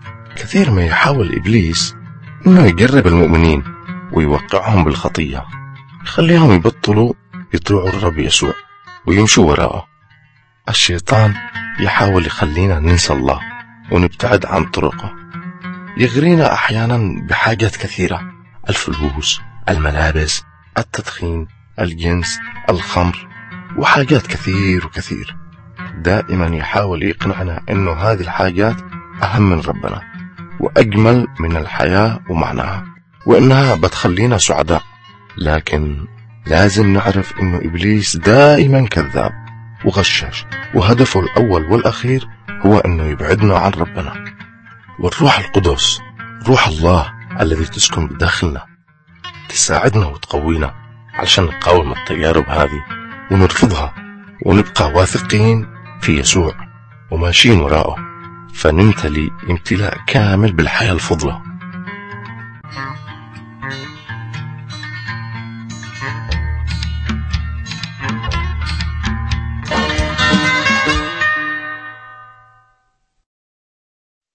كثير ما يحاول إبليس إنه يقرب المؤمنين ويوقعهم بالخطية، يخليهم يبطلوا يطيعوا الرب يسوع ويمشوا وراءه. الشيطان يحاول يخلينا ننسى الله ونبتعد عن طرقه، يغرينا أحيانا بحاجات كثيرة: الفلوس، الملابس، التدخين، الجنس، الخمر، وحاجات كثير وكثير. دائما يحاول يقنعنا إنه هذه الحاجات أهم من ربنا وأجمل من الحياة ومعناها، وإنها بتخلينا سعداء. لكن لازم نعرف إنه إبليس دائما كذاب وغشاش، وهدفه الأول والأخير هو إنه يبعدنا عن ربنا. والروح القدس، روح الله الذي تسكن بداخلنا، تساعدنا وتقوينا علشان نقاوم التجارب هذه ونرفضها ونبقى واثقين في يسوع وماشيين وراءه، فنمتلي امتلاء كامل بالحياة الفضلة.